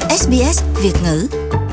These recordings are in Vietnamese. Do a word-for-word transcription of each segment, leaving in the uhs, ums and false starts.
ét bê ét Việt ngữ.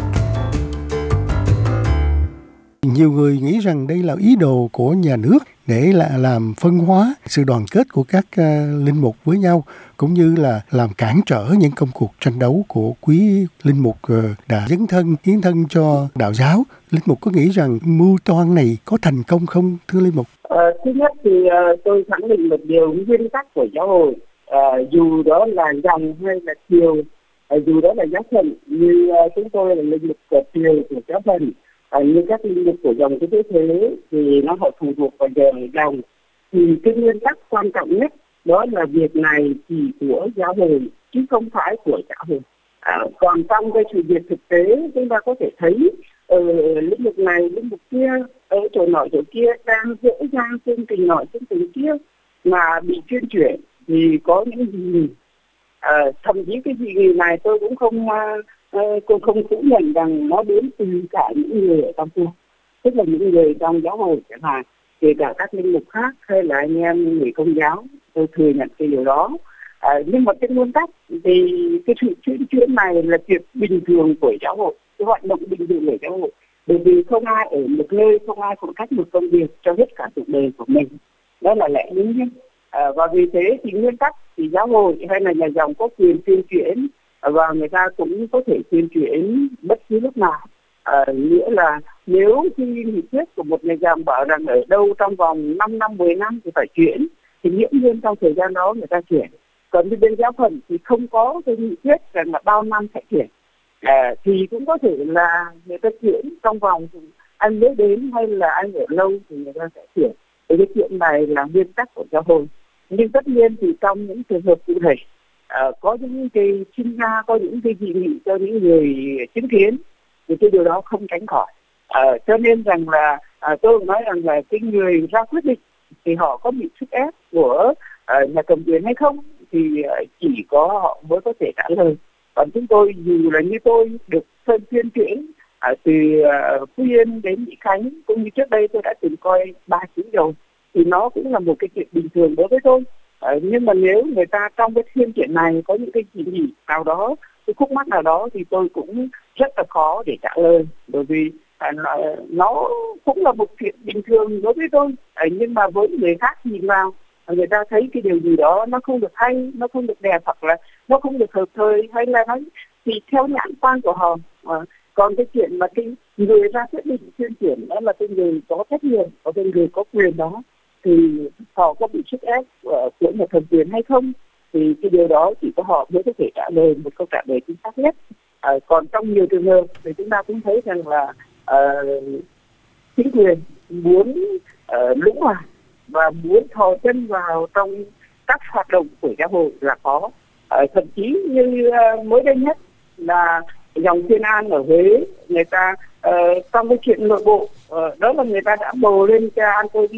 Nhiều người nghĩ rằng đây là ý đồ của nhà nước để là làm phân hóa sự đoàn kết của các uh, linh mục với nhau, cũng như là làm cản trở những công cuộc tranh đấu của quý linh mục uh, đã dấn thân hiến thân cho đạo giáo. Linh mục có nghĩ rằng mưu toan này có thành công không, thưa linh mục? À, thứ nhất thì uh, tôi khẳng định một điều nguyên tắc của giáo hội, uh, dù đó là dòng hay là chiều, uh, dù đó là giáo phận, như uh, chúng tôi là linh mục của chiều của giáo phận. À, như các linh mục của dòng Thế Thế thì nó họ phụ thuộc vào dòng, thì cái nguyên tắc quan trọng nhất đó là việc này chỉ của giáo hội chứ không phải của giáo hội. À, còn trong cái sự việc thực tế chúng ta có thể thấy ở lĩnh vực này lĩnh vực kia, ở chỗ nọ chỗ kia đang dễ dàng chương trình nọ chương trình kia mà bị chuyên chuyển thì có những gì à, thậm chí cái gì này tôi cũng không uh, cũng không phủ nhận rằng nó đến từ cả những người ở trong kia, tức là những người trong giáo hội chẳng hạn, kể cả các linh mục khác hay là anh em người công giáo, tôi thừa nhận cái điều đó. À, nhưng mà cái nguyên tắc thì cái sự chuyên chuyển này là việc bình thường của giáo hội, cái hoạt động bình thường của giáo hội, bởi vì không ai ở một nơi, không ai phụ trách một công việc cho hết cả cuộc đời của mình, đó là lẽ đương nhiên. À, và vì thế thì nguyên tắc thì giáo hội hay là nhà dòng có quyền tuyên truyền, và người ta cũng có thể tuyên truyền bất cứ lúc nào. À, nghĩa là nếu khi nghị quyết của một nhà dòng bảo rằng ở đâu trong vòng năm năm, mười năm thì phải chuyển, thì nghiễm nhiên trong thời gian đó người ta chuyển. Còn bên giáo phận thì không có cái nghị quyết rằng là bao năm phải chuyển. À, thì cũng có thể là người ta chuyển trong vòng anh mới đến hay là anh ở lâu thì người ta sẽ chuyển. Thì cái chuyện này là nguyên tắc của giáo hội. Nhưng tất nhiên thì trong những trường hợp cụ thể, à, có những cái sinh ra, có những cái dị nghị cho những người chứng kiến, thì cái điều đó không tránh khỏi. À, cho nên rằng là à, tôi nói rằng là cái người ra quyết định thì họ có bị sức ép của uh, nhà cầm quyền hay không thì uh, chỉ có họ mới có thể trả lời. Còn chúng tôi dù là như tôi được phân tuyên truyền uh, từ uh, Phú Yên đến Mỹ Khánh, cũng như trước đây tôi đã từng coi ba chuyến rồi, thì nó cũng là một cái chuyện bình thường đối với tôi. Uh, nhưng mà nếu người ta trong cái thiên chuyện này có những cái gì gì nào đó, cái khúc mắc nào đó thì tôi cũng rất là khó để trả lời, bởi vì À, nó, nó cũng là một chuyện bình thường đối với tôi, à, nhưng mà với người khác nhìn vào, người ta thấy cái điều gì đó nó không được hay, nó không được đẹp, hoặc là nó không được hợp thời, hay là nó thì theo nhãn quan của họ. À, còn cái chuyện mà cái người ra quyết định tuyên truyền đó là cái người có trách nhiệm, có cái người có quyền đó, thì họ có bị sức ép uh, của một thẩm quyền hay không, thì cái điều đó chỉ có họ mới có thể trả lời một câu trả lời chính xác nhất. À, còn trong nhiều trường hợp thì chúng ta cũng thấy rằng là Uh, chính quyền muốn uh, lũng vào và muốn thò chân vào trong các hoạt động của giáo hội là có. Uh, thậm chí như uh, mới đây nhất là dòng Thiên An ở Huế, người ta uh, trong cái chuyện nội bộ, uh, đó là người ta đã bầu lên cha Anton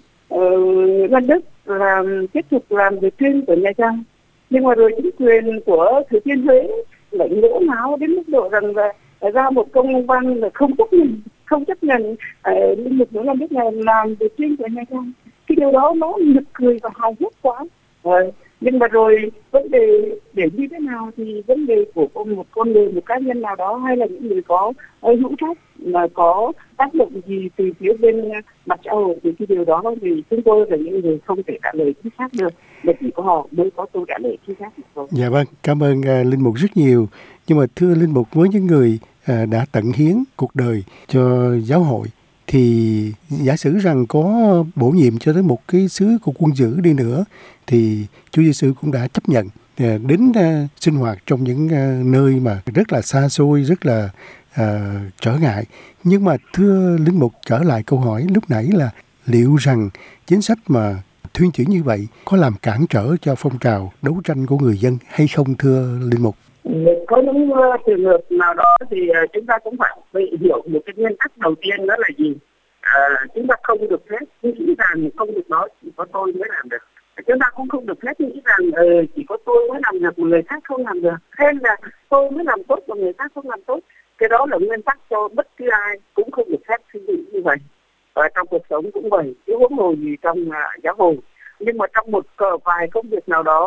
uh, Văn Đức làm tiếp tục làm việc chuyên của nhà Trang, nhưng mà rồi chính quyền của Thừa Thiên Huế lại ngỗ ngáo đến mức độ rằng là ra một công văn là không chấp nhận không chấp nhận linh mục Nguyễn Văn Đức này làm việc chuyên của nhà Trang. Cái điều đó nó nực cười và hài hước quá. À, nhưng mà rồi vấn đề để như thế nào thì vấn đề của một con người, một cá nhân nào đó, hay là những người có hữu trách mà có tác động gì từ phía bên mặt xã hội, thì cái điều đó thì chúng tôi là những người không thể trả lời chính xác được, mà chỉ có họ mới có câu trả lời chính xác được thôi. Dạ vâng, cảm ơn uh, linh mục rất nhiều. Nhưng mà thưa linh mục, với những người uh, đã tận hiến cuộc đời cho giáo hội, thì giả sử rằng có bổ nhiệm cho tới một cái sứ của quân dữ đi nữa, thì Chúa Giêsu cũng đã chấp nhận uh, đến uh, sinh hoạt trong những uh, nơi mà rất là xa xôi, rất là uh, trở ngại. Nhưng mà thưa linh mục, trở lại câu hỏi lúc nãy là liệu rằng chính sách mà thuyên chuyển như vậy có làm cản trở cho phong trào đấu tranh của người dân hay không, thưa linh mục? Có những uh, trường hợp nào đó thì uh, chúng ta cũng phải hiểu một cái nguyên tắc đầu tiên, đó là gì? Uh, chúng ta không được phép nghĩ rằng không được đó chỉ có tôi mới làm được. Chúng ta cũng không được phép nghĩ rằng uh, chỉ có tôi mới làm được, người khác không làm được, hay là tôi mới làm tốt và người khác không làm tốt. Cái đó là nguyên tắc cho bất cứ ai, cũng không được phép suy nghĩ như vậy. Và trong cuộc sống cũng vậy, chứ huống hồ gì trong uh, giáo hội. Nhưng mà trong một cờ vài công việc nào đó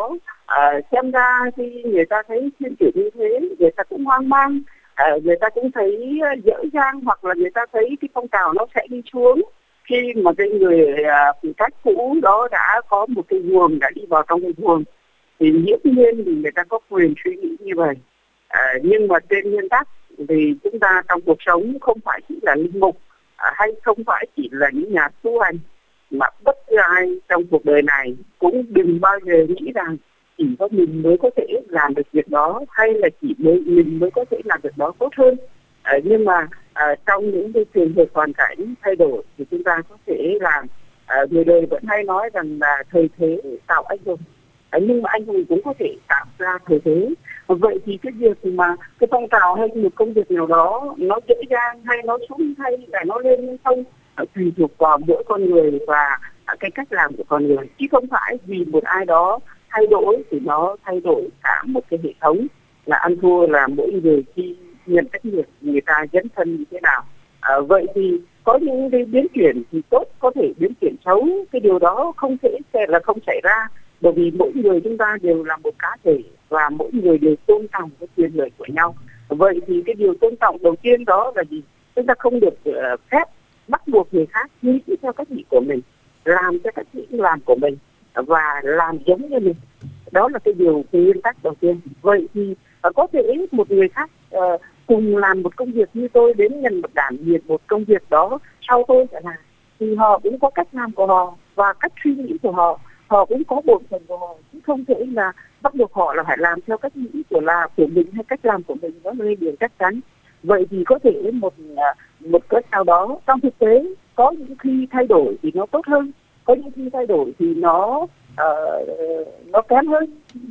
À, xem ra thì người ta thấy thiên chuyển như thế, người ta cũng hoang mang, à, người ta cũng thấy dở dang, hoặc là người ta thấy cái phong trào nó sẽ đi xuống khi mà cái người à, phụ trách cũ đó đã có một cái guồng, đã đi vào trong cái guồng, thì dĩ nhiên thì người ta có quyền suy nghĩ như vậy. À, nhưng mà trên nguyên tắc thì chúng ta trong cuộc sống không phải chỉ là linh mục, à, hay không phải chỉ là những nhà tu hành, mà bất cứ ai trong cuộc đời này cũng đừng bao giờ nghĩ rằng chỉ có mình mới có thể làm được việc đó, hay là chỉ mới mình mới có thể làm được đó tốt hơn. À, nhưng mà à, trong những cái trường hợp hoàn cảnh thay đổi thì chúng ta có thể làm. À, người đời vẫn hay nói rằng là thời thế tạo anh hùng, à, nhưng mà anh hùng cũng có thể tạo ra thời thế. Vậy thì cái việc mà cái phong trào hay một công việc nào đó nó dễ dàng hay nó xuống hay là nó lên hay không, tùy thuộc vào mỗi con người và cái cách làm của con người, chứ không phải vì một ai đó thay đổi thì nó thay đổi cả một cái hệ thống. Là ăn thua là mỗi người khi nhận trách nhiệm người ta dấn thân như thế nào. À, vậy thì có những cái biến chuyển thì tốt, có thể biến chuyển xấu, cái điều đó không thể sẽ là không xảy ra, bởi vì mỗi người chúng ta đều là một cá thể và mỗi người đều tôn trọng cái quyền lợi của nhau. Vậy thì cái điều tôn trọng đầu tiên đó là gì? Chúng ta không được uh, phép bắt buộc người khác nghĩ theo cách nghĩ của mình, làm theo cách nghĩ làm của mình và làm giống như mình. Đó là cái điều, cái nguyên tắc đầu tiên. Vậy thì uh, có thể một người khác uh, cùng làm một công việc như tôi đến nhận một đảm nhiệm một công việc đó sau tôi chẳng hạn, thì họ cũng có cách làm của họ và cách suy nghĩ của họ, họ cũng có bổn phận của họ, chứ không thể là bắt buộc họ là phải làm theo cách nghĩ của là của mình hay cách làm của mình. Đó là điều chắc chắn. Vậy thì có thể một một cách nào đó trong thực tế có những khi thay đổi thì nó tốt hơn, có những khi thay đổi thì nó uh, nó kém hơn,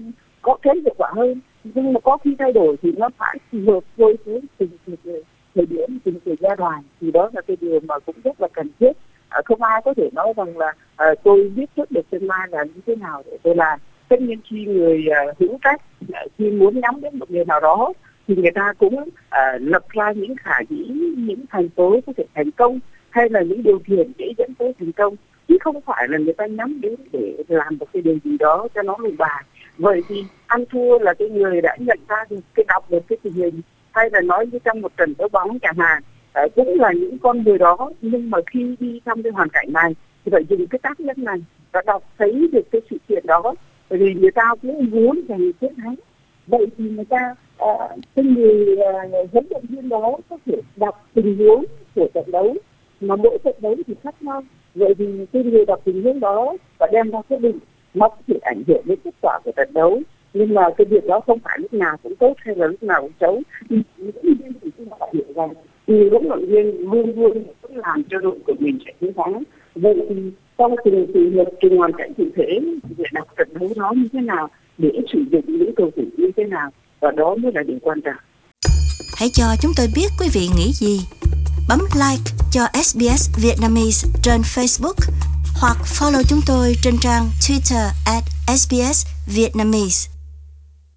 có kém hiệu quả hơn, nhưng mà có khi thay đổi thì nó phải phù hợp với cái từng thời điểm, từng thời giai đoạn, thì đó là cái điều mà cũng rất là cần thiết. À, không ai có thể nói rằng là à, tôi biết trước được tương lai là như thế nào để tôi làm. Tất nhiên khi người uh, hữu trách uh, khi muốn nhắm đến một người nào đó thì người ta cũng uh, lập ra những khả dĩ, những thành tố có thể thành công, hay là những điều kiện để dẫn tới thành công, chứ không phải là người ta nhắm đến để làm một cái điều gì đó cho nó lùng bài. Vậy thì ăn thua là cái người đã nhận ra được cái đọc được cái tình hình, hay là nói như trong một trận đấu bóng chẳng hạn, uh, cũng là những con người đó, nhưng mà khi đi trong cái hoàn cảnh này thì phải dùng cái tác nhân này và đọc thấy được cái sự kiện đó, bởi vì người ta cũng muốn giành chiến thắng. Vậy thì người ta uh, cái người uh, huấn luyện viên đó có thể đọc tình huống của trận đấu, mà mỗi trận đấu thì khác nhau. Vậy thì cái người đọc tình huống đó và đem ra quyết định nó có thể ảnh hưởng đến kết quả của trận đấu, nhưng mà cái việc đó không phải lúc nào cũng tốt hay là lúc nào cũng xấu. Thì những viên thì chúng ta hiểu rằng người huấn luyện viên luôn luôn cũng làm cho đội của mình sẽ chiến thắng. Vậy thì trong từng trường hợp, từng hoàn cảnh cụ thể để đọc trận đấu nó như thế nào, để sử dụng những cầu thủ như thế nào, và đó mới là điều quan trọng. Hãy cho chúng tôi biết quý vị nghĩ gì. Bấm like cho ét bê ét Vietnamese trên Facebook hoặc follow chúng tôi trên trang Twitter at ét bê ét Vietnamese.